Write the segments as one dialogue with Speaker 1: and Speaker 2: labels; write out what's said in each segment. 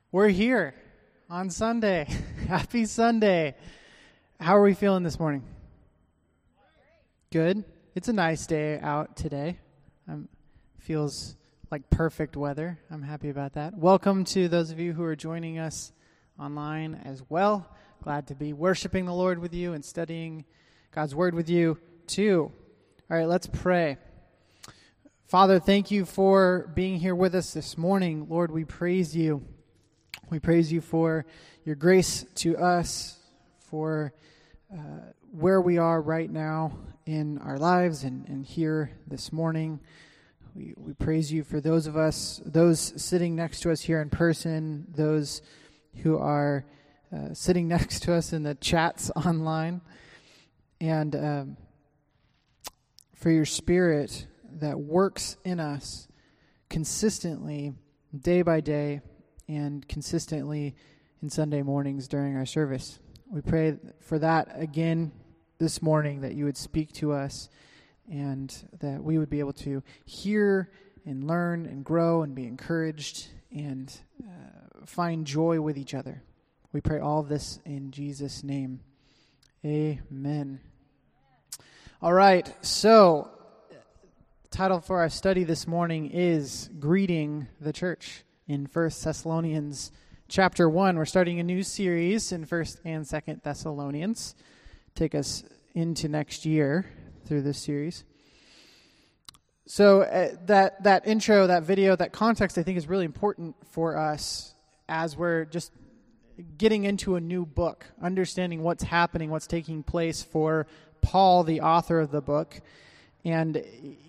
Speaker 1: We're here on Sunday. Happy Sunday. How are we feeling this morning? Good. It's a nice day out today. Feels like perfect weather. I'm happy about that. Welcome to those of you who are joining us online as well. Glad to be worshiping the Lord with you and studying God's Word with you too. All right, let's pray. Father, thank you for being here with us this morning. Lord, we praise you. We praise you for your grace to us, for where we are right now in our lives and here this morning. We praise you for those of us, those sitting next to us here in person, those who are sitting next to us in the chats online, and for your Spirit that works in us consistently, day by day, and consistently in Sunday mornings during our service. We pray for that again this morning, that you would speak to us and that we would be able to hear and learn and grow and be encouraged and find joy with each other. We pray all of this in Jesus' name. Amen. All right, so the title for our study this morning is Greeting the Church. In 1 Thessalonians chapter 1, we're starting a new series in 1 and 2 Thessalonians. Take us into next year through this series. So that intro, that video, that context, I think is really important for us as we're just getting into a new book, understanding what's happening, what's taking place for Paul, the author of the book. And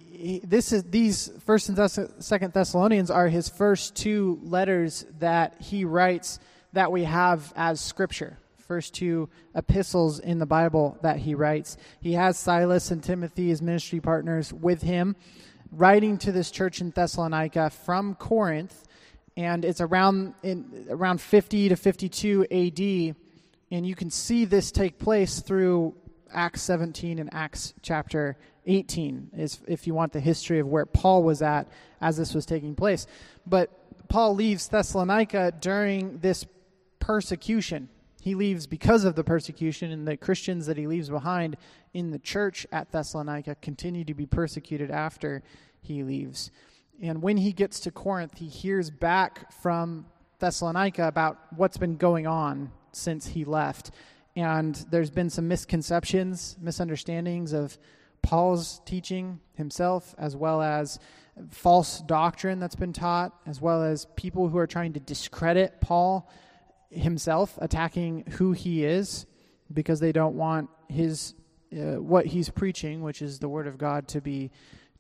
Speaker 1: these 1 and 2 Thessalonians are his first two letters that he writes that we have as Scripture. First two epistles in the Bible that he writes. He has Silas and Timothy, his ministry partners, with him, writing to this church in Thessalonica from Corinth, and it's around 50 to 52 AD, and you can see this take place through Acts 17 and Acts chapter 18, is if you want the history of where Paul was at as this was taking place. But Paul leaves Thessalonica during this persecution. He leaves because of the persecution, and the Christians that he leaves behind in the church at Thessalonica continue to be persecuted after he leaves. And when he gets to Corinth, he hears back from Thessalonica about what's been going on since he left. And there's been some misconceptions, misunderstandings of Paul's teaching himself, as well as false doctrine that's been taught, as well as people who are trying to discredit Paul himself, attacking who he is, because they don't want his what he's preaching, which is the Word of God, to be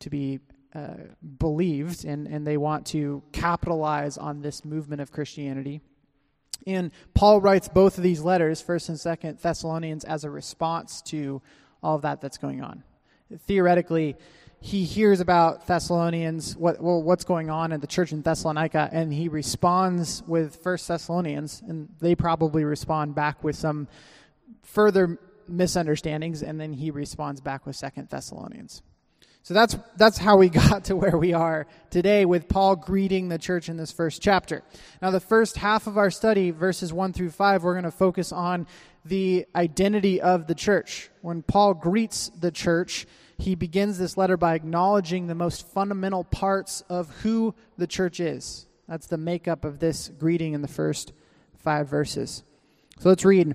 Speaker 1: believed, and they want to capitalize on this movement of Christianity. And Paul writes both of these letters, 1 and 2 Thessalonians, as a response to all of that that's going on. Theoretically, he hears about Thessalonians, what's going on in the church in Thessalonica, and he responds with 1 Thessalonians, and they probably respond back with some further misunderstandings, and then he responds back with 2 Thessalonians. So that's how we got to where we are today with Paul greeting the church in this first chapter. Now, the first half of our study, verses 1 through 5, we're going to focus on the identity of the church. When Paul greets the church, he begins this letter by acknowledging the most fundamental parts of who the church is. That's the makeup of this greeting in the first 5 verses. So let's read.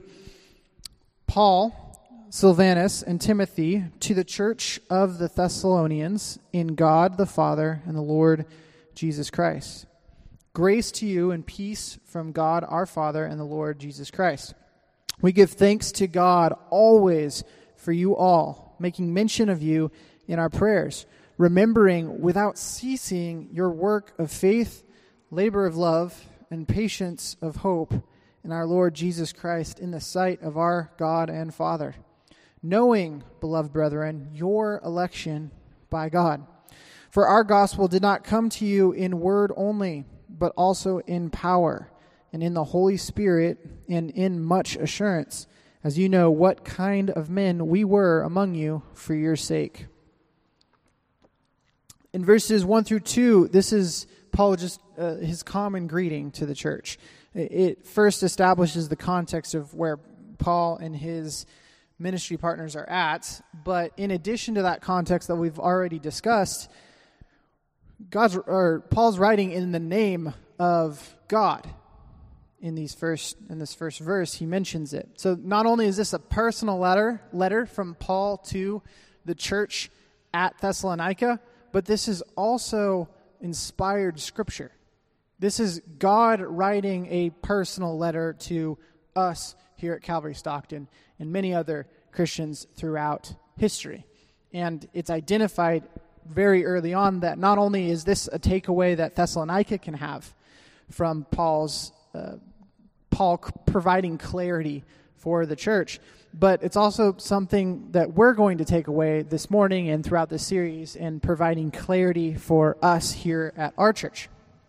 Speaker 1: Paul, Silvanus, and Timothy, to the church of the Thessalonians, in God the Father and the Lord Jesus Christ. Grace to you and peace from God our Father and the Lord Jesus Christ. We give thanks to God always for you all, making mention of you in our prayers, remembering without ceasing your work of faith, labor of love, and patience of hope in our Lord Jesus Christ in the sight of our God and Father. Knowing, beloved brethren, your election by God. For our gospel did not come to you in word only, but also in power, and in the Holy Spirit, and in much assurance, as you know what kind of men we were among you for your sake. In verses 1 through 2, this is Paul just his common greeting to the church. It first establishes the context of where Paul and his ministry partners are at, but in addition to that context that we've already discussed, Paul's writing in the name of God. In this first verse, he mentions it. So not only is this a personal letter from Paul to the church at Thessalonica, but this is also inspired scripture. This is God writing a personal letter to us here at Calvary Stockton and many other Christians throughout history. And it's identified very early on that not only is this a takeaway that Thessalonica can have from Paul providing clarity for the church, but it's also something that we're going to take away this morning and throughout this series in providing clarity for us here at our church.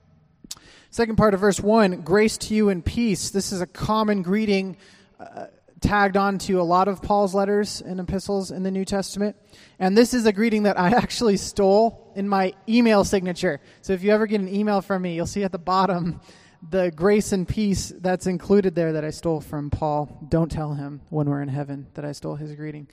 Speaker 1: Second part of verse 1, grace to you and peace. This is a common greeting tagged on to a lot of Paul's letters and epistles in the New Testament. And this is a greeting that I actually stole in my email signature. So if you ever get an email from me, you'll see at the bottom the grace and peace that's included there that I stole from Paul. Don't tell him when we're in heaven that I stole his greeting.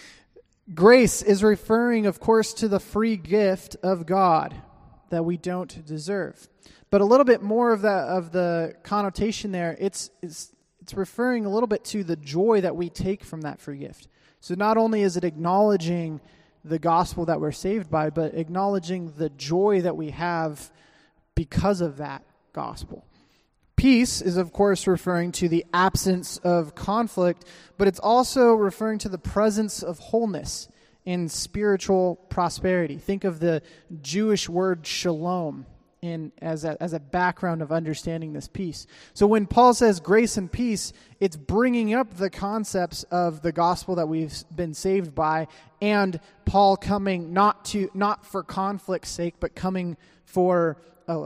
Speaker 1: Grace is referring, of course, to the free gift of God that we don't deserve. But a little bit more of the connotation there, it's referring a little bit to the joy that we take from that free gift. So not only is it acknowledging the gospel that we're saved by, but acknowledging the joy that we have because of that gospel. Peace is, of course, referring to the absence of conflict, but it's also referring to the presence of wholeness and spiritual prosperity. Think of the Jewish word shalom as a background of understanding this peace. So when Paul says grace and peace, it's bringing up the concepts of the gospel that we've been saved by, and Paul coming not for conflict's sake, but coming for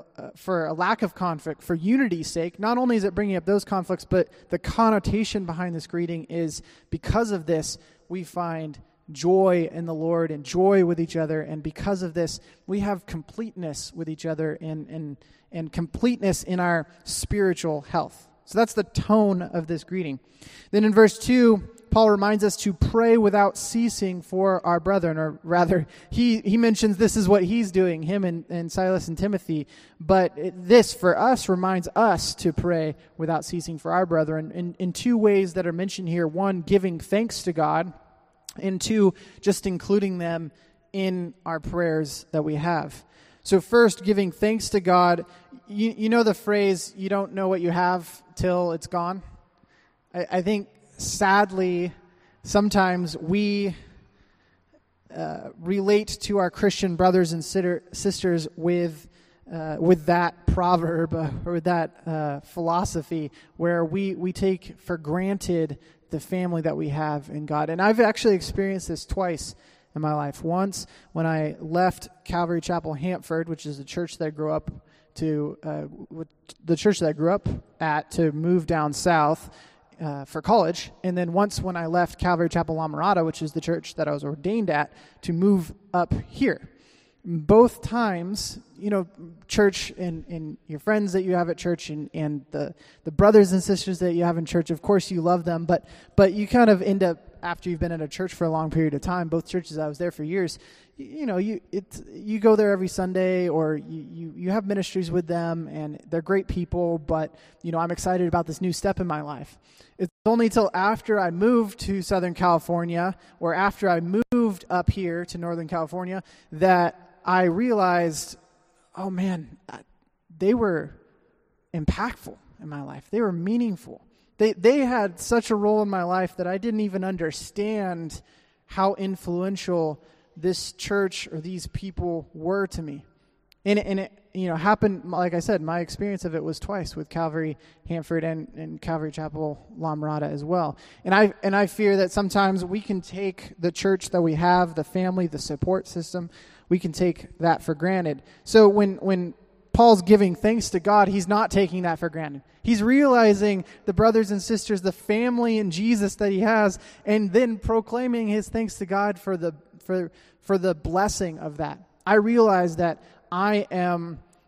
Speaker 1: a lack of conflict, for unity's sake. Not only is it bringing up those conflicts, but the connotation behind this greeting is because of this, we find joy in the Lord and joy with each other, and because of this, we have completeness with each other and completeness in our spiritual health. So that's the tone of this greeting. Then in verse 2, Paul reminds us to pray without ceasing for our brethren, or rather, he mentions this is what he's doing, him and Silas and Timothy, but this, for us, reminds us to pray without ceasing for our brethren in two ways that are mentioned here. One, giving thanks to God, and two, just including them in our prayers that we have. So first, giving thanks to God. You know the phrase, you don't know what you have till it's gone? I think, sadly, sometimes we relate to our Christian brothers and sisters with that proverb or with that philosophy where we take for granted the family that we have in God. And I've actually experienced this twice in my life. Once when I left Calvary Chapel Hampford, which is the church that I grew up at, to move down south for college. And then once when I left Calvary Chapel La Mirada, which is the church that I was ordained at, to move up here. Both times, church and your friends that you have at church and the brothers and sisters that you have in church, of course you love them, but you kind of end up, after you've been at a church for a long period of time, both churches, I was there for years, you go there every Sunday, or you have ministries with them, and they're great people, but I'm excited about this new step in my life. It's only till after I moved to Southern California, or after I moved up here to Northern California, that I realized, oh man, they were impactful in my life. They were meaningful. They had such a role in my life that I didn't even understand how influential this church or these people were to me. And it happened, like I said, my experience of it was twice with Calvary Hampford and Calvary Chapel La Mirada as well. And I fear that sometimes we can take the church that we have, the family, the support system, we can take that for granted. So when Paul's giving thanks to God, he's not taking that for granted. He's realizing the brothers and sisters, the family in Jesus that he has, and then proclaiming his thanks to God for the blessing of that. I realize that I am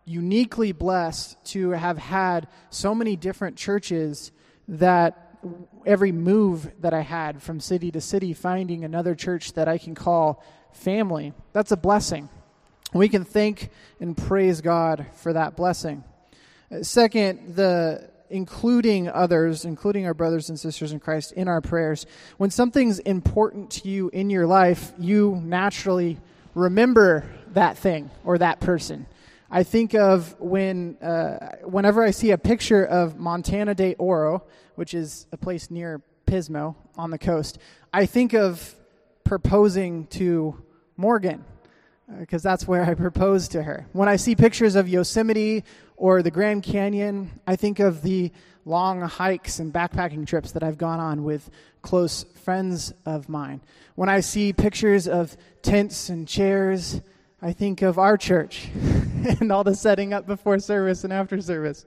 Speaker 1: uniquely blessed to have had so many different churches that every move that I had from city to city, finding another church that I can call family, that's a blessing. We can thank and praise God for that blessing. Second, including others, including our brothers and sisters in Christ in our prayers. When something's important to you in your life, you naturally remember that thing or that person. I think of whenever I see a picture of Montana de Oro, which is a place near Pismo on the coast, I think of proposing to Morgan, because that's where I proposed to her. When I see pictures of Yosemite or the Grand Canyon, I think of the long hikes and backpacking trips that I've gone on with close friends of mine. When I see pictures of tents and chairs, I think of our church and all the setting up before service and after service.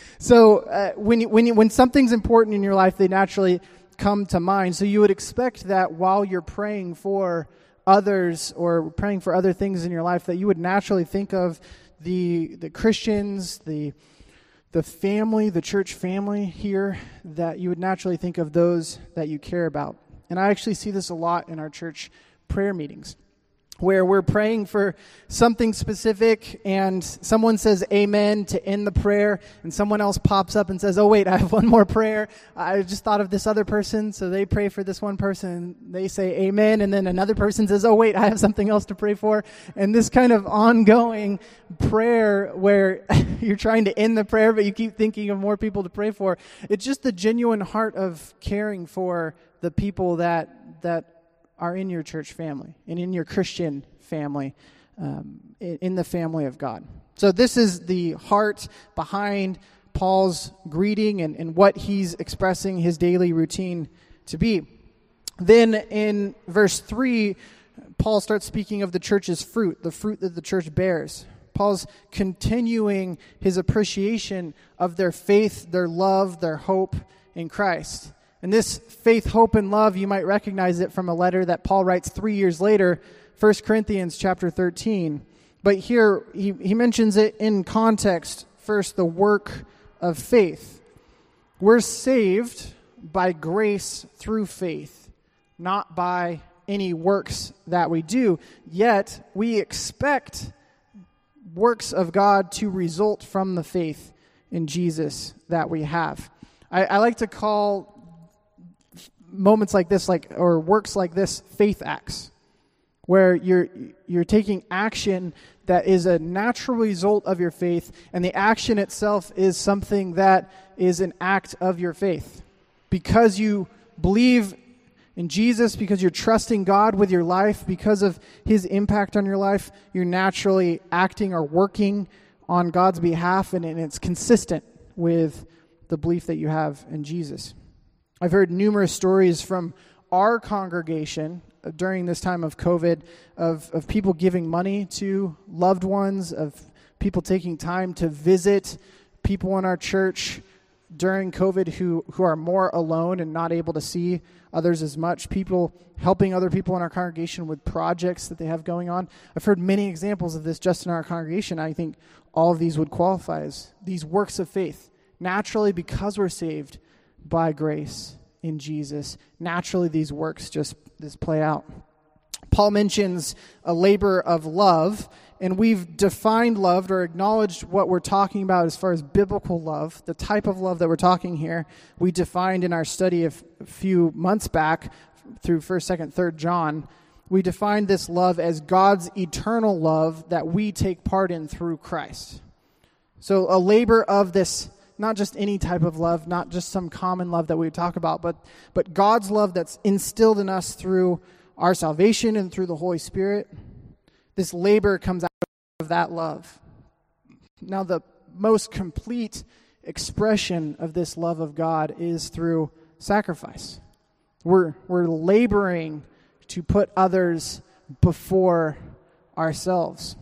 Speaker 1: So when something's important in your life, they naturally come to mind. So you would expect that while you're praying for others or praying for other things in your life, that you would naturally think of the Christians, the family, the church family here, that you would naturally think of those that you care about. And I actually see this a lot in our church prayer meetings, where we're praying for something specific and someone says amen to end the prayer, and someone else pops up and says, oh wait, I have one more prayer. I just thought of this other person, so they pray for this one person, and they say amen, and then another person says, oh wait, I have something else to pray for. And this kind of ongoing prayer where you're trying to end the prayer, but you keep thinking of more people to pray for. It's just the genuine heart of caring for the people that are in your church family and in your Christian family, in the family of God. So this is the heart behind Paul's greeting and what he's expressing his daily routine to be. Then in verse 3, Paul starts speaking of the church's fruit, the fruit that the church bears. Paul's continuing his appreciation of their faith, their love, their hope in Christ. And this faith, hope, and love, you might recognize it from a letter that Paul writes 3 years later, 1 Corinthians chapter 13. But here he mentions it in context. First, the work of faith. We're saved by grace through faith, not by any works that we do. Yet we expect works of God to result from the faith in Jesus that we have. I like to call moments like this, or works like this, faith acts, where you're taking action that is a natural result of your faith, and the action itself is something that is an act of your faith. Because you believe in Jesus, because you're trusting God with your life, because of his impact on your life, you're naturally acting or working on God's behalf, and it's consistent with the belief that you have in Jesus. I've heard numerous stories from our congregation during this time of COVID of people giving money to loved ones, of people taking time to visit people in our church during COVID who are more alone and not able to see others as much, people helping other people in our congregation with projects that they have going on. I've heard many examples of this just in our congregation. I think all of these would qualify as these works of faith. Naturally, because we're saved by grace in Jesus, naturally these works just play out. Paul mentions a labor of love, and we've defined love or acknowledged what we're talking about as far as biblical love, the type of love that we're talking here. We defined in our study a few months back through 1st, 2nd, 3rd John. We defined this love as God's eternal love that we take part in through Christ. So a labor of this, not just any type of love, not just some common love that we talk about, but God's love that's instilled in us through our salvation and through the Holy Spirit. This labor comes out of that love. Now, the most complete expression of this love of God is through sacrifice. We're laboring to put others before ourselves.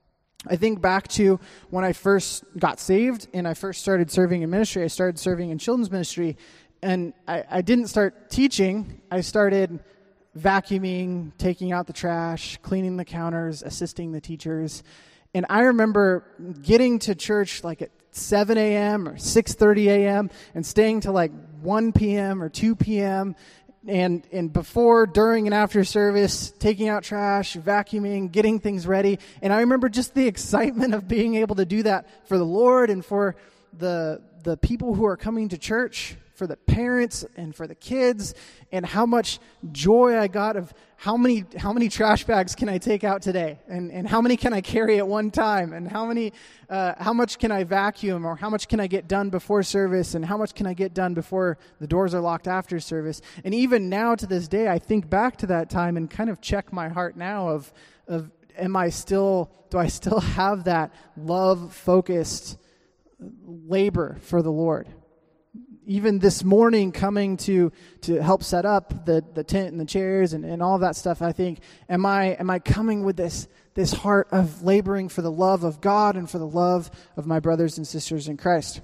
Speaker 1: I think back to when I first got saved and I first started serving in ministry. I started serving in children's ministry, and I didn't start teaching. I started vacuuming, taking out the trash, cleaning the counters, assisting the teachers. And I remember getting to church like at 7 a.m. or 6:30 a.m. and staying till like 1 p.m. or 2 p.m. And before, during, and after service, taking out trash, vacuuming, getting things ready. And I remember just the excitement of being able to do that for the Lord and for the people who are coming to church, for the parents and for the kids, and how much joy I got of how many trash bags can I take out today, and how many can I carry at one time, and how much can I vacuum, or how much can I get done before service, and how much can I get done before the doors are locked after service. And even now to this day, I think back to that time and kind of check my heart now of do I still have that love-focused labor for the Lord? Even this morning, coming to help set up the tent and the chairs and all of that stuff, I think, am I coming with this heart of laboring for the love of God and for the love of my brothers and sisters in Christ?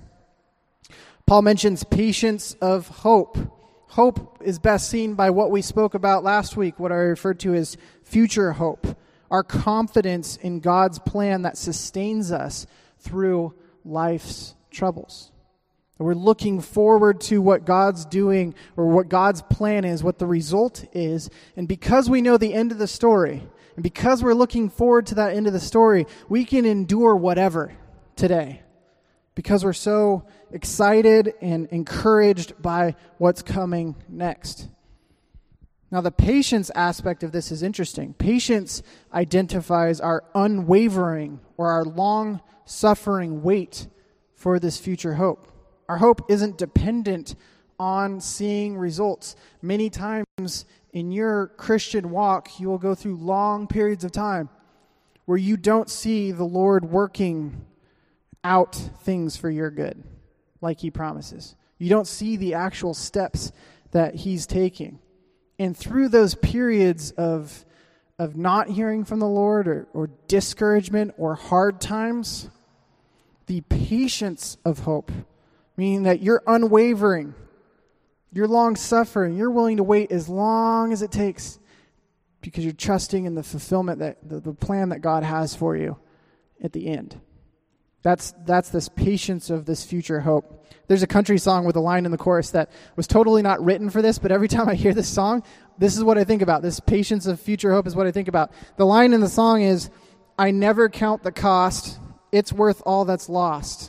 Speaker 1: Paul mentions patience of hope. Hope is best seen by what we spoke about last week, what I referred to as future hope, our confidence in God's plan that sustains us through life's troubles. We're looking forward to what God's doing, or what God's plan is, what the result is. And because we know the end of the story, and because we're looking forward to that end of the story, we can endure whatever today, because we're so excited and encouraged by what's coming next. Now, the patience aspect of this is interesting. Patience identifies our unwavering or our long-suffering wait for this future hope. Our hope isn't dependent on seeing results. Many times in your Christian walk, you will go through long periods of time where you don't see the Lord working out things for your good, like He promises. You don't see the actual steps that He's taking. And through those periods of not hearing from the Lord, or discouragement, or hard times, the patience of hope, meaning that you're unwavering, you're long-suffering, you're willing to wait as long as it takes because you're trusting in the fulfillment, that the plan that God has for you at the end. That's this patience of this future hope. There's a country song with a line in the chorus that was totally not written for this, but every time I hear this song, this is what I think about. This patience of future hope is what I think about. The line in the song is, "I never count the cost, it's worth all that's lost."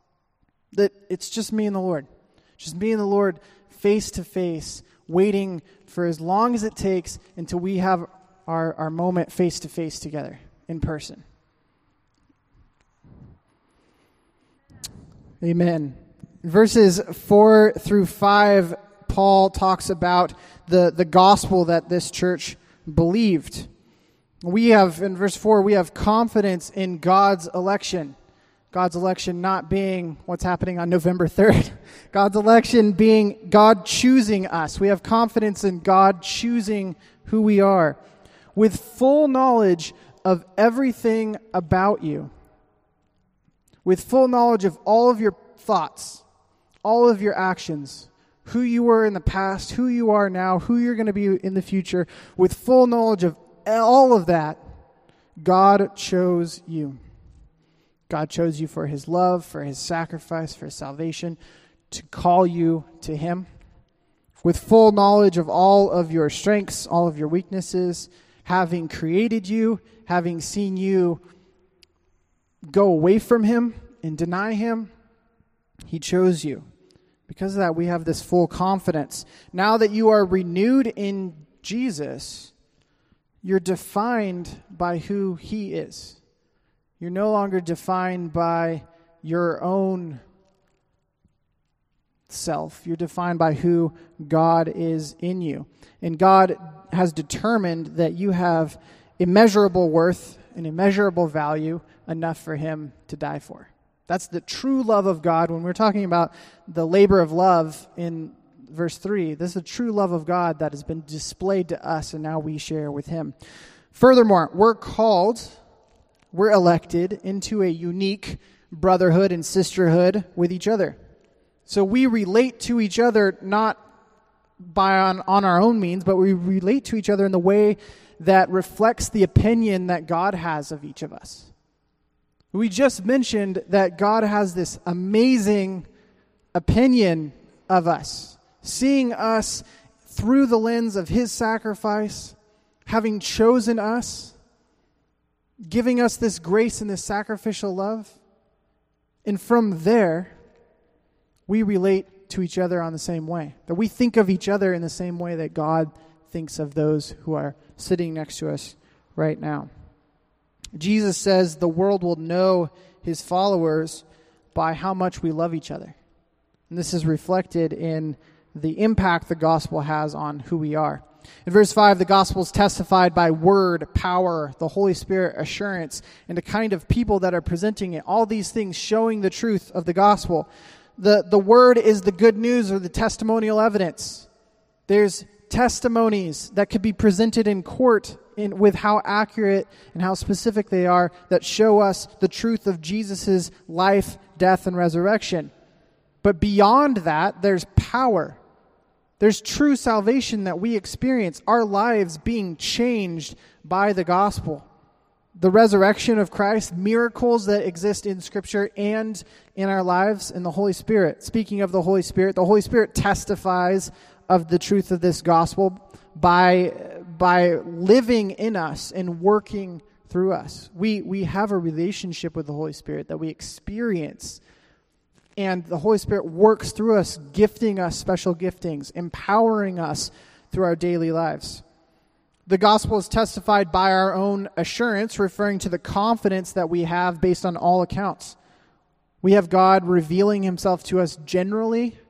Speaker 1: That it's just me and the Lord. Just me and the Lord face to face, waiting for as long as it takes until we have our moment face to face together in person. Amen. Verses 4 through 5, Paul talks about the gospel that this church believed. In verse 4, we have confidence in God's election. God's election not being what's happening on November 3rd. God's election being God choosing us. We have confidence in God choosing who we are, with full knowledge of everything about you, with full knowledge of all of your thoughts, all of your actions, who you were in the past, who you are now, who you're going to be in the future. With full knowledge of all of that, God chose you. God chose you for His love, for His sacrifice, for His salvation, to call you to Him. With full knowledge of all of your strengths, all of your weaknesses, having created you, having seen you go away from Him and deny Him, He chose you. Because of that, we have this full confidence. Now that you are renewed in Jesus, you're defined by who He is. You're no longer defined by your own self. You're defined by who God is in you. And God has determined that you have immeasurable worth and immeasurable value enough for Him to die for. That's the true love of God. When we're talking about the labor of love in verse 3, this is the true love of God that has been displayed to us, and now we share with Him. Furthermore, we're elected into a unique brotherhood and sisterhood with each other. So we relate to each other not on our own means, but we relate to each other in the way that reflects the opinion that God has of each of us. We just mentioned that God has this amazing opinion of us, seeing us through the lens of his sacrifice, having chosen us, giving us this grace and this sacrificial love. And from there, we relate to each other on the same way. That we think of each other in the same way that God thinks of those who are sitting next to us right now. Jesus says the world will know his followers by how much we love each other. And this is reflected in the impact the gospel has on who we are. In verse 5, the gospel is testified by word, power, the Holy Spirit, assurance, and the kind of people that are presenting it. All these things showing the truth of the gospel. The word is the good news or the testimonial evidence. There's testimonies that could be presented in court with how accurate and how specific they are that show us the truth of Jesus' life, death, and resurrection. But beyond that, there's power. There's true salvation that we experience, our lives being changed by the gospel. The resurrection of Christ, miracles that exist in Scripture and in our lives, and the Holy Spirit. Speaking of the Holy Spirit testifies of the truth of this gospel by living in us and working through us. We have a relationship with the Holy Spirit that we experience. And the Holy Spirit works through us, gifting us special giftings, empowering us through our daily lives. The gospel is testified by our own assurance, referring to the confidence that we have based on all accounts. We have God revealing himself to us generally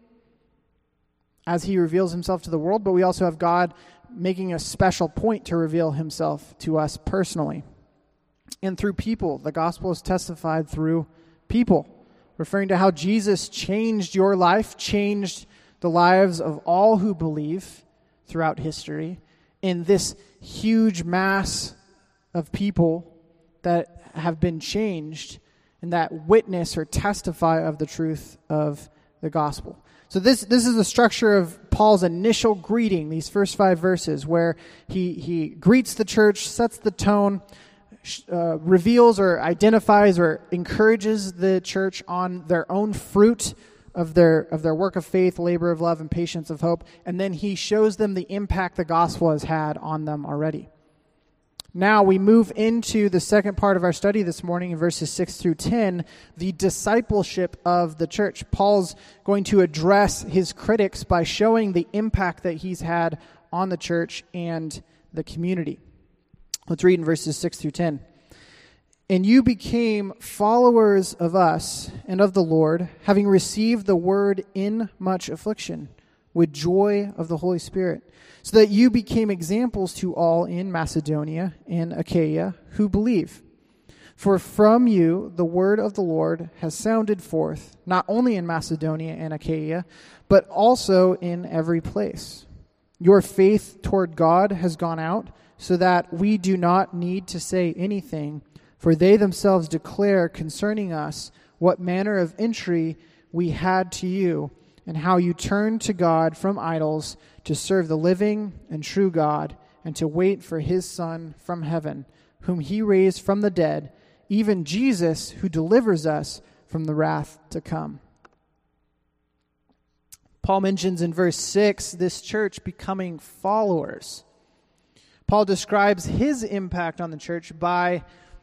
Speaker 1: as he reveals himself to the world, but we also have God making a special point to reveal himself to us personally. And through people, the gospel is testified through people, referring to how Jesus changed your life, changed the lives of all who believe throughout history, in this huge mass of people that have been changed and that witness or testify of the truth of the gospel. So this is the structure of Paul's initial greeting, these first 5 verses, where he greets the church, sets the tone, reveals or identifies or encourages the church on their own fruit of their work of faith, labor of love, and patience of hope, and then he shows them the impact the gospel has had on them already. Now we move into the second part of our study this morning in verses 6 through 10, the discipleship of the church. Paul's going to address his critics by showing the impact that he's had on the church and the community. Let's read in verses 6 through 10. And you became followers of us and of the Lord, having received the word in much affliction, with joy of the Holy Spirit, so that you became examples to all in Macedonia and Achaia who believe. For from you the word of the Lord has sounded forth, not only in Macedonia and Achaia, but also in every place. Your faith toward God has gone out, so that we do not need to say anything, for they themselves declare concerning us what manner of entry we had to you, and how you turned to God from idols to serve the living and true God, and to wait for his Son from heaven, whom he raised from the dead, even Jesus, who delivers us from the wrath to come. Paul mentions in verse 6 this church becoming followers. Paul describes his impact on the church by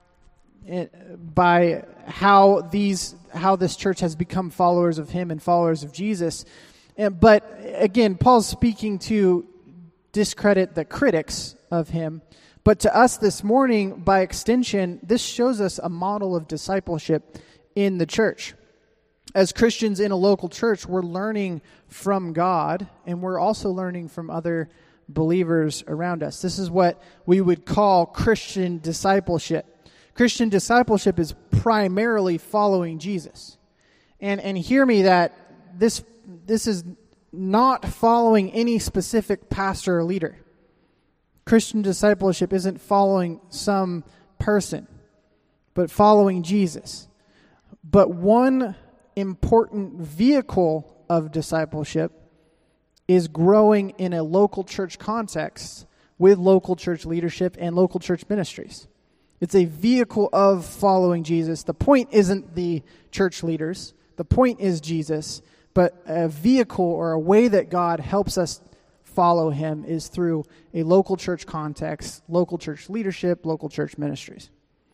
Speaker 1: how this church has become followers of him and followers of Jesus. But again, Paul's speaking to discredit the critics of him. But to us this morning, by extension, this shows us a model of discipleship in the church. As Christians in a local church, we're learning from God, and we're also learning from other believers around us. This is what we would call Christian discipleship. Christian discipleship is primarily following Jesus. And hear me that this is not following any specific pastor or leader. Christian discipleship isn't following some person, but following Jesus. But one important vehicle of discipleship is growing in a local church context with local church leadership and local church ministries. It's a vehicle of following Jesus. The point isn't the church leaders. The point is Jesus. But a vehicle or a way that God helps us follow him is through a local church context, local church leadership, local church ministries.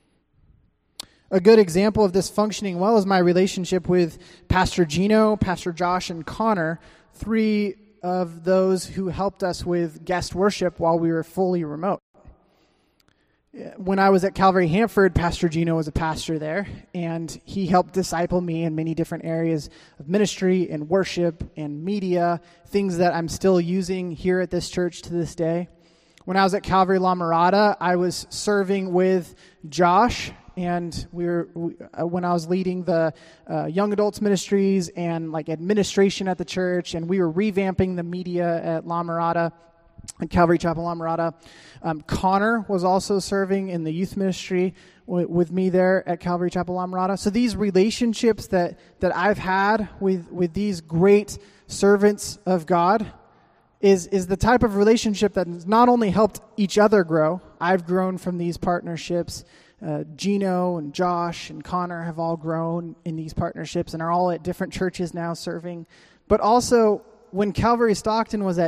Speaker 1: A good example of this functioning well is my relationship with Pastor Gino, Pastor Josh, and Connor, three of those who helped us with guest worship while we were fully remote. When I was at Calvary Hanford, Pastor Gino was a pastor there, and he helped disciple me in many different areas of ministry and worship and media, things that I'm still using here at this church to this day. When I was at Calvary La Mirada, I was serving with Josh, and when I was leading the young adults ministries and like administration at the church, and we were revamping the media at La Mirada, at Calvary Chapel La Mirada. Connor was also serving in the youth ministry with me there at Calvary Chapel La Mirada. So these relationships that I've had with these great servants of God is the type of relationship that has not only helped each other grow. I've grown from these partnerships. Gino and Josh and Connor have all grown in these partnerships and are all at different churches now serving. But also, when Calvary Stockton was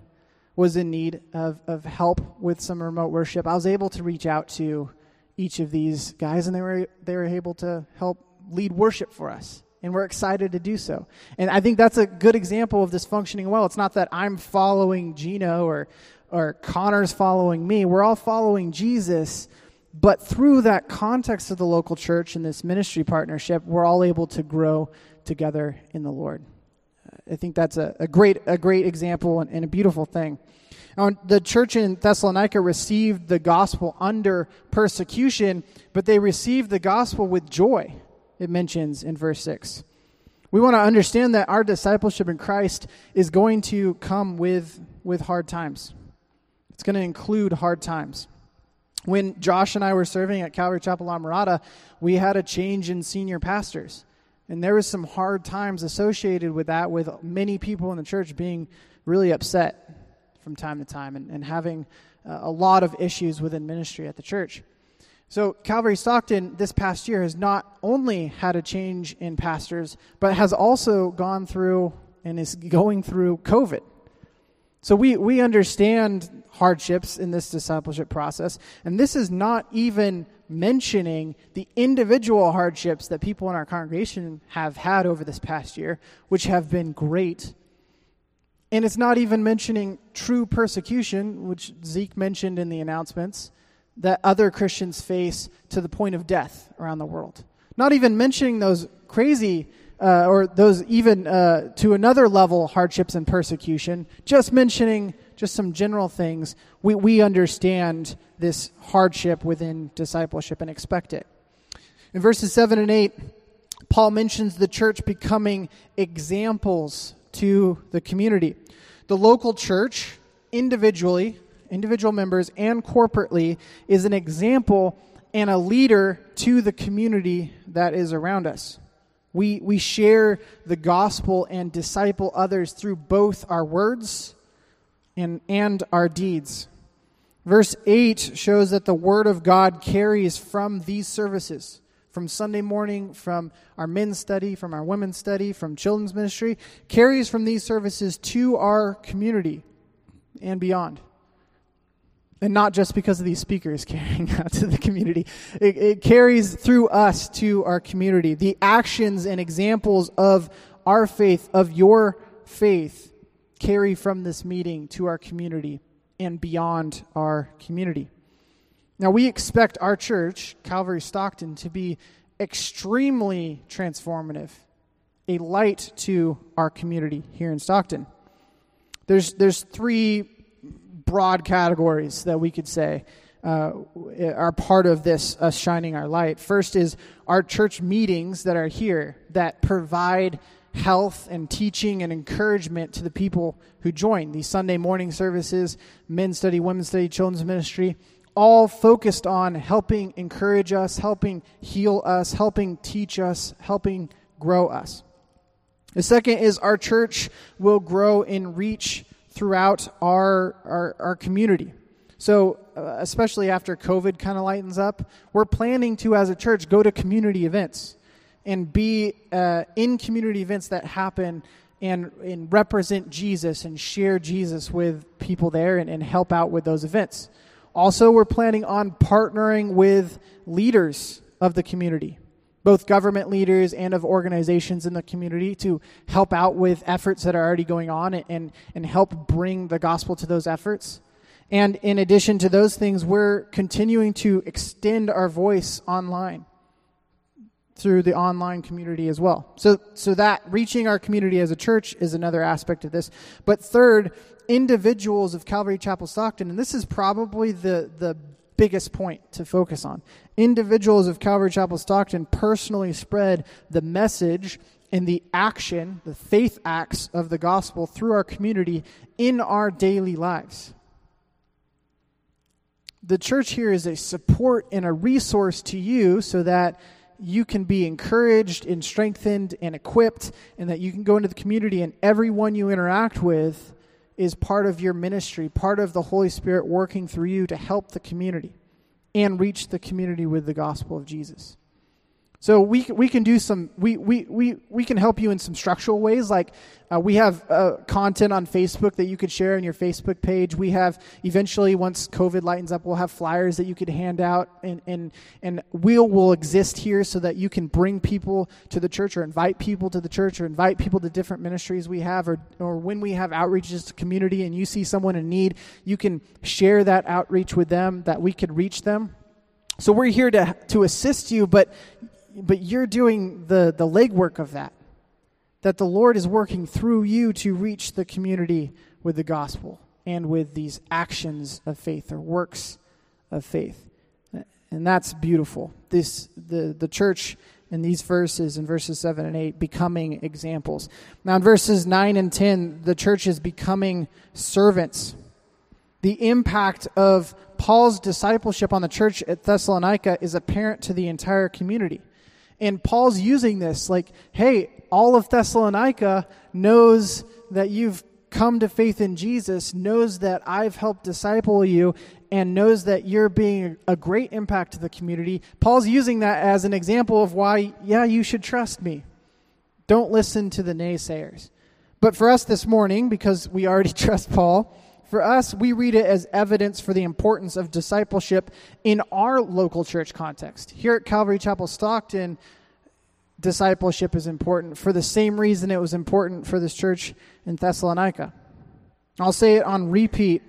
Speaker 1: in need of help with some remote worship, I was able to reach out to each of these guys, and they were able to help lead worship for us, and we're excited to do so. And I think that's a good example of this functioning well. It's not that I'm following Gino or Connor's following me. We're all following Jesus, but through that context of the local church and this ministry partnership, we're all able to grow together in the Lord. I think that's a great example and a beautiful thing. Now, the church in Thessalonica received the gospel under persecution, but they received the gospel with joy, it mentions in verse 6. We want to understand that our discipleship in Christ is going to come with hard times. It's going to include hard times. When Josh and I were serving at Calvary Chapel La Mirada, we had a change in senior pastors. And there was some hard times associated with that, with many people in the church being really upset from time to time and having a lot of issues within ministry at the church. So Calvary Stockton this past year has not only had a change in pastors, but has also gone through and is going through COVID. So we understand hardships in this discipleship process, and this is not even mentioning the individual hardships that people in our congregation have had over this past year, which have been great. And it's not even mentioning true persecution, which Zeke mentioned in the announcements, that other Christians face to the point of death around the world. Not even mentioning those crazy or those even to another level hardships and persecution, just mentioning just some general things. We understand this hardship within discipleship and expect it. In verses 7 and 8, Paul mentions the church becoming examples to the community. The local church, individual members, and corporately, is an example and a leader to the community that is around us. We share the gospel and disciple others through both our words and our deeds. Verse 8 shows that the Word of God carries from these services, from Sunday morning, from our men's study, from our women's study, from children's ministry, carries from these services to our community and beyond. And not just because of these speakers carrying out to the community. It carries through us to our community. The actions and examples of our faith, of your faith, carry from this meeting to our community and beyond our community. Now, we expect our church, Calvary Stockton, to be extremely transformative, a light to our community here in Stockton. There's three broad categories that we could say are part of this, us shining our light. First is our church meetings that are here that provide health and teaching and encouragement to the people who join. These Sunday morning services, men's study, women's study, children's ministry, all focused on helping encourage us, helping heal us, helping teach us, helping grow us. The second is our church will grow in reach throughout our community. So especially after COVID kind of lightens up, we're planning to, as a church, go to community events and be in community events that happen and represent Jesus and share Jesus with people there and help out with those events. Also, we're planning on partnering with leaders of the community, both government leaders and of organizations in the community, to help out with efforts that are already going on and help bring the gospel to those efforts. And in addition to those things, we're continuing to extend our voice online through the online community as well. So that reaching our community as a church is another aspect of this. But third, individuals of Calvary Chapel Stockton, and this is probably the biggest point to focus on. Individuals of Calvary Chapel Stockton personally spread the message and the action, the faith acts of the gospel through our community in our daily lives. The church here is a support and a resource to you so that you can be encouraged and strengthened and equipped, and that you can go into the community and everyone you interact with is part of your ministry, part of the Holy Spirit working through you to help the community and reach the community with the gospel of Jesus. So we can do some, we can help you in some structural ways, like we have content on Facebook that you could share on your Facebook page. We have, eventually, once COVID lightens up, we'll have flyers that you could hand out, and will exist here so that you can bring people to the church or invite people to the church or invite people to different ministries we have, or when we have outreaches to community and you see someone in need, you can share that outreach with them, that we could reach them. So we're here to assist you, but you're doing the legwork of that the Lord is working through you to reach the community with the gospel and with these actions of faith or works of faith. And that's beautiful. The church in these verses, in verses 7 and 8, becoming examples. Now in verses 9 and 10, the church is becoming servants. The impact of Paul's discipleship on the church at Thessalonica is apparent to the entire community. And Paul's using this like, hey, all of Thessalonica knows that you've come to faith in Jesus, knows that I've helped disciple you, and knows that you're being a great impact to the community. Paul's using that as an example of why, yeah, you should trust me. Don't listen to the naysayers. But for us this morning, because we already trust Paul, for us, we read it as evidence for the importance of discipleship in our local church context. Here at Calvary Chapel Stockton, discipleship is important for the same reason it was important for this church in Thessalonica. I'll say it on repeat.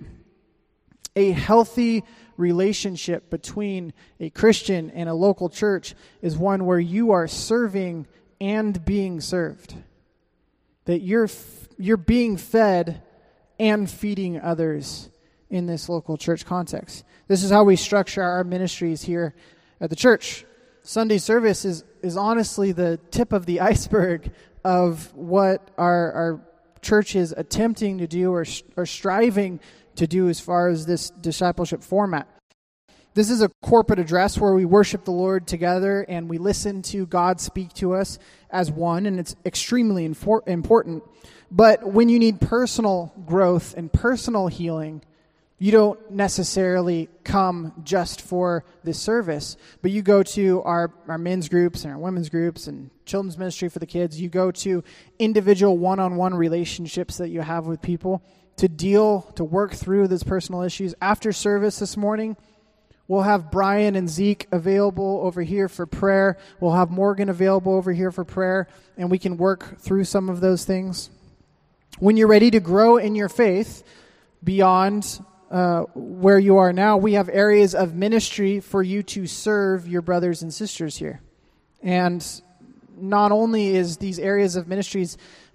Speaker 1: A healthy relationship between a Christian and a local church is one where you are serving and being served. That you're being fed and feeding others in this local church context. This is how we structure our ministries here at the church. Sunday service is honestly the tip of the iceberg of what our church is attempting to do or striving to do as far as this discipleship format. This is a corporate address where we worship the Lord together and we listen to God speak to us as one, and it's extremely important. But when you need personal growth and personal healing, you don't necessarily come just for this service, but you go to our men's groups and our women's groups and children's ministry for the kids. You go to individual one-on-one relationships that you have with people to work through those personal issues. After service this morning, we'll have Brian and Zeke available over here for prayer. We'll have Morgan available over here for prayer, and we can work through some of those things. When you're ready to grow in your faith beyond where you are now, we have areas of ministry for you to serve your brothers and sisters here. And not only is these areas of ministries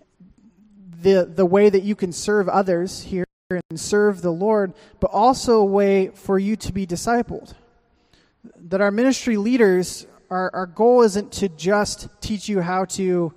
Speaker 1: the way that you can serve others here and serve the Lord, but also a way for you to be discipled. That our ministry leaders, our goal isn't to just teach you how to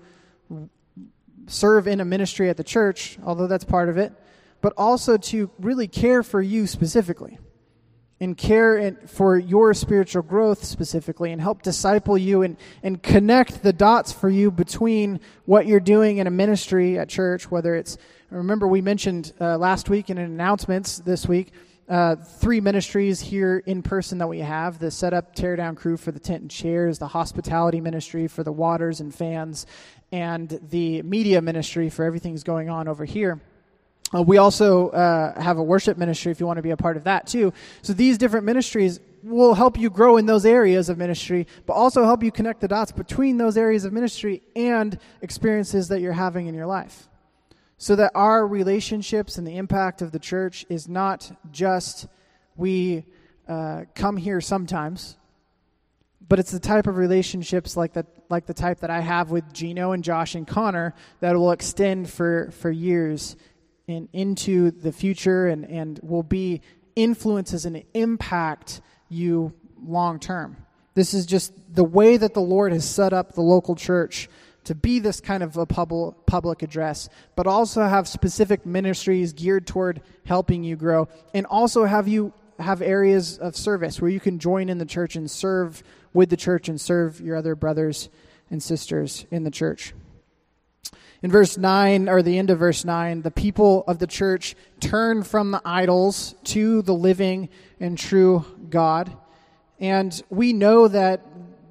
Speaker 1: serve in a ministry at the church, although that's part of it, but also to really care for you specifically and care for your spiritual growth specifically and help disciple you and connect the dots for you between what you're doing in a ministry at church, whether it's, remember we mentioned last week in announcements this week, three ministries here in person that we have: the setup, tear down crew for the tent and chairs, the hospitality ministry for the waters and fans, and the media ministry for everything's going on over here. We also have a worship ministry if you want to be a part of that too. So these different ministries will help you grow in those areas of ministry, but also help you connect the dots between those areas of ministry and experiences that you're having in your life. So that our relationships and the impact of the church is not just we come here sometimes, but it's the type of relationships like the type that I have with Gino and Josh and Connor that will extend for years and into the future and will be influences and impact you long term. This is just the way that the Lord has set up the local church to be this kind of a public address, but also have specific ministries geared toward helping you grow, and also have areas of service where you can join in the church and serve with the church and serve your other brothers and sisters in the church. In verse 9, or the end of verse 9, the people of the church turn from the idols to the living and true God. And we know that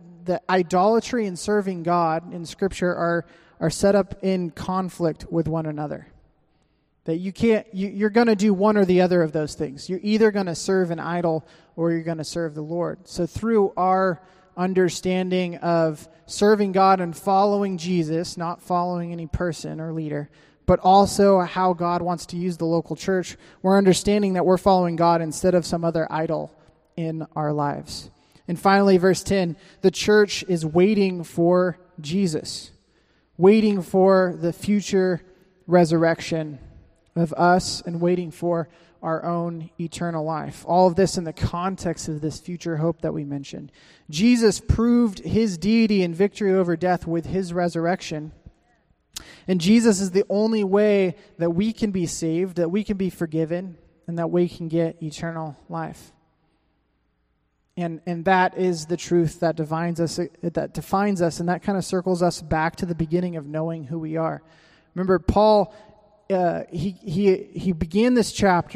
Speaker 1: idolatry and serving God in Scripture are set up in conflict with one another. That you're going to do one or the other of those things. You're either going to serve an idol or you're going to serve the Lord. So through our understanding of serving God and following Jesus, not following any person or leader, but also how God wants to use the local church, we're understanding that we're following God instead of some other idol in our lives. And finally, verse 10, the church is waiting for Jesus, waiting for the future resurrection of us and waiting for our own eternal life. All of this in the context of this future hope that we mentioned. Jesus proved his deity and victory over death with his resurrection. And Jesus is the only way that we can be saved, that we can be forgiven, and that we can get eternal life. And that is the truth that defines us, and that kind of circles us back to the beginning of knowing who we are. Remember, Paul, he began this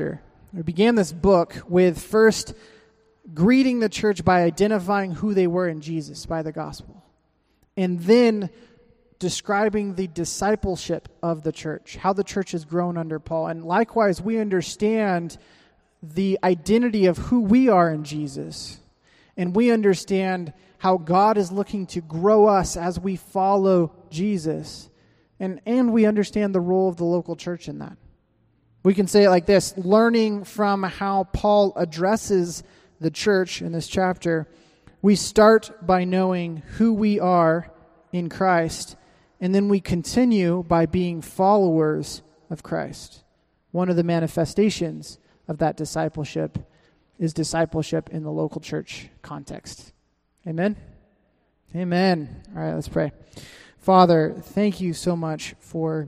Speaker 1: book with first greeting the church by identifying who they were in Jesus by the gospel, and then describing the discipleship of the church, how the church has grown under Paul. And likewise, we understand the identity of who we are in Jesus. And we understand how God is looking to grow us as we follow Jesus. And we understand the role of the local church in that. We can say it like this: learning from how Paul addresses the church in this chapter, we start by knowing who we are in Christ, and then we continue by being followers of Christ. One of the manifestations of that discipleship is discipleship in the local church context. Amen? Amen. All right, let's pray. Father, thank you so much for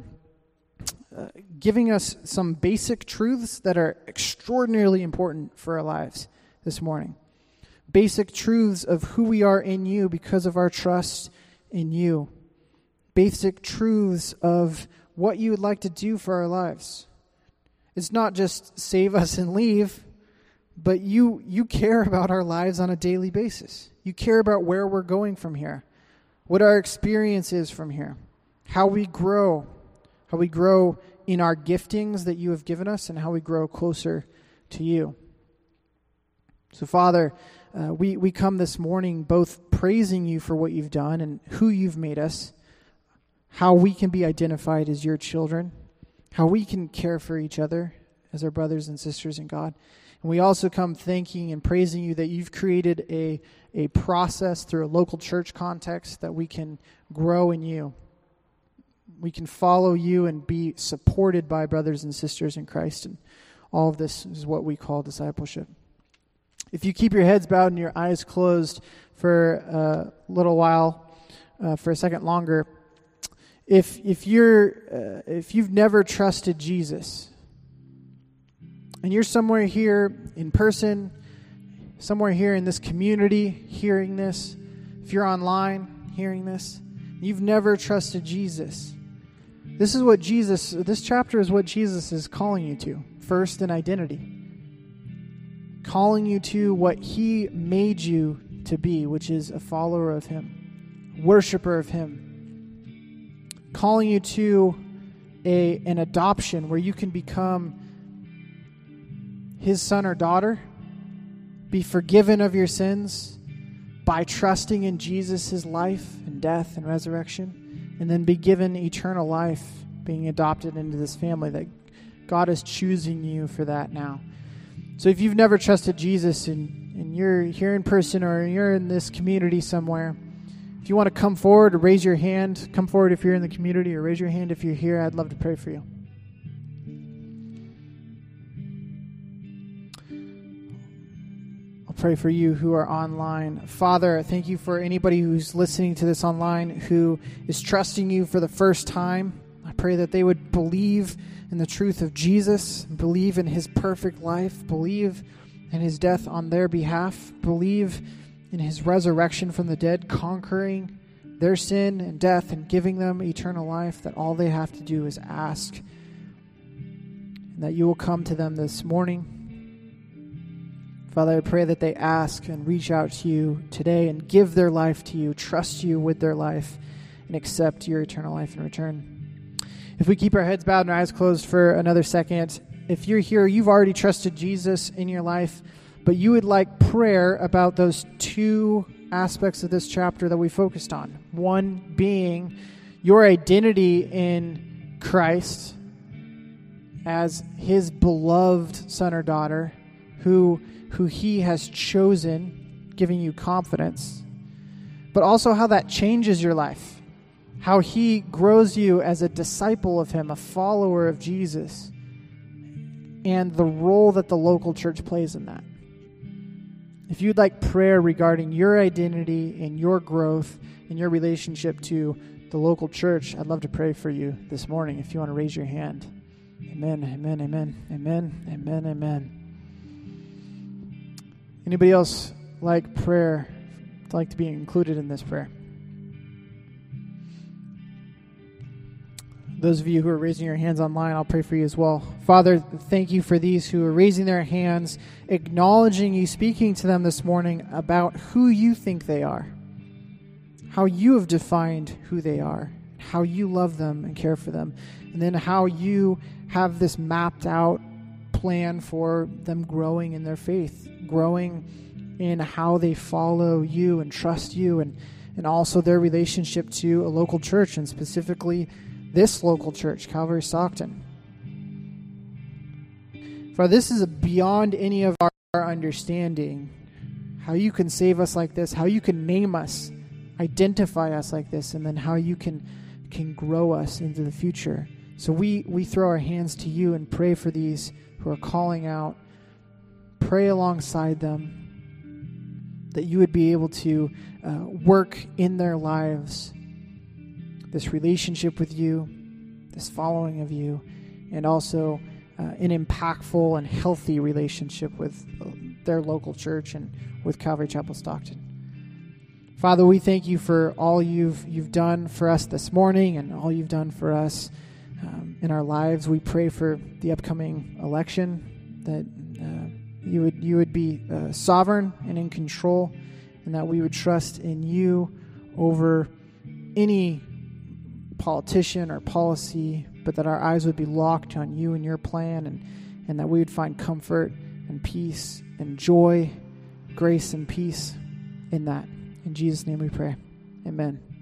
Speaker 1: giving us some basic truths that are extraordinarily important for our lives this morning. Basic truths of who we are in you because of our trust in you. Basic truths of what you would like to do for our lives. It's not just save us and leave, but you care about our lives on a daily basis. You care about where we're going from here, what our experience is from here, how we grow in our giftings that you have given us, and how we grow closer to you. So, Father, we come this morning both praising you for what you've done and who you've made us, how we can be identified as your children, how we can care for each other as our brothers and sisters in God. And we also come thanking and praising you that you've created a process through a local church context that we can grow in you. We can follow you and be supported by brothers and sisters in Christ. And all of this is what we call discipleship. If you keep your heads bowed and your eyes closed for a little while, for a second longer, if you've never trusted Jesus, and you're somewhere here in person, somewhere here in this community hearing this, if you're online hearing this, you've never trusted Jesus, this chapter is what Jesus is calling you to, first in identity. calling you to what he made you to be, which is a follower of him, worshiper of him, calling you to an adoption where you can become his son or daughter, be forgiven of your sins by trusting in Jesus, his life and death and resurrection, and then be given eternal life, being adopted into this family that God is choosing you for that now. So if you've never trusted Jesus and you're here in person or you're in this community somewhere, if you want to come forward or raise your hand, come forward if you're in the community, or raise your hand if you're here. I'd love to pray for you. I'll pray for you who are online. Father, thank you for anybody who's listening to this online who is trusting you for the first time. I pray that they would believe in the truth of Jesus, believe in his perfect life, believe in his death on their behalf, believe in his resurrection from the dead, conquering their sin and death and giving them eternal life, that all they have to do is ask, and that you will come to them this morning. Father, I pray that they ask and reach out to you today and give their life to you, trust you with their life, and accept your eternal life in return. If we keep our heads bowed and our eyes closed for another second, if you're here, you've already trusted Jesus in your life, but you would like prayer about those two aspects of this chapter that we focused on. One being your identity in Christ as his beloved son or daughter, who he has chosen, giving you confidence, but also how that changes your life. How he grows you as a disciple of him, a follower of Jesus, and the role that the local church plays in that. If you'd like prayer regarding your identity and your growth and your relationship to the local church, I'd love to pray for you this morning if you want to raise your hand. Amen, amen, amen, amen, amen, amen. Anybody else like prayer, like to be included in this prayer? Those of you who are raising your hands online, I'll pray for you as well. Father, thank you for these who are raising their hands, acknowledging you, speaking to them this morning about who you think they are, how you have defined who they are, how you love them and care for them, and then how you have this mapped out plan for them growing in their faith, growing in how they follow you and trust you, and also their relationship to a local church, and specifically this local church, Calvary Stockton. For this is beyond any of our understanding, how you can save us like this, how you can name us, identify us like this, and then how you can grow us into the future. So we throw our hands to you and pray for these who are calling out. Pray alongside them that you would be able to work in their lives this relationship with you, this following of you, and also an impactful and healthy relationship with their local church and with Calvary Chapel Stockton. Father, we thank you for all you've done for us this morning and all you've done for us in our lives. We pray for the upcoming election, that you would be sovereign and in control, and that we would trust in you over any politician or policy, but that our eyes would be locked on you and your plan, and that we would find comfort and peace and joy, grace and peace in that. In Jesus' name we pray. Amen.